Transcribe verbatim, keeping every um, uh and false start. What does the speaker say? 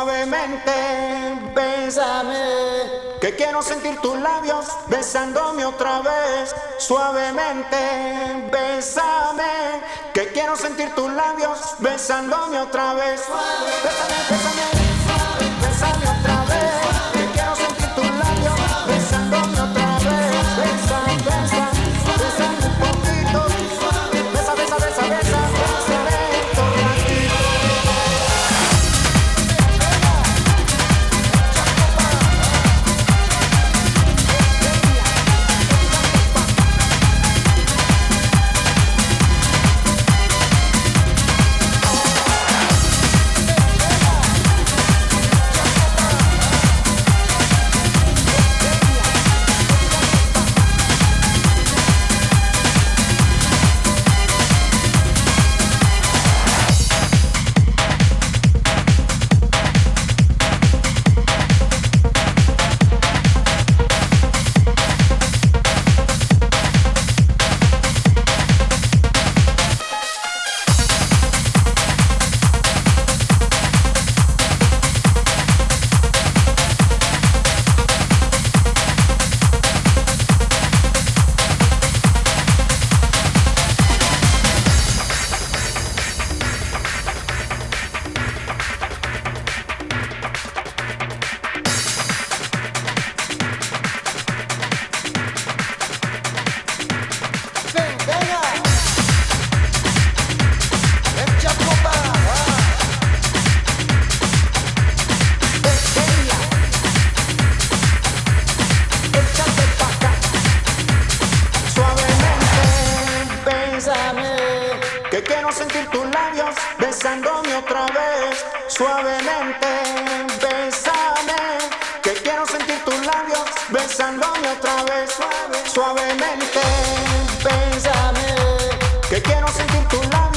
Suavemente, bésame, que quiero sentir tus labios besándome otra vez. Suavemente, bésame, que quiero sentir tus labios besándome otra vez. Bésame, bésame, bésame otra vez, que quiero sentir tus labios besándome otra vez. Besa, besa, bésame un poquito. Besa, besa, besa, besa, bésame todo ratito. Que quiero sentir tus labios besándome otra vez. Suavemente, bésame, que quiero sentir tus labios besándome otra vez. Suavemente, bésame, que quiero sentir tus labios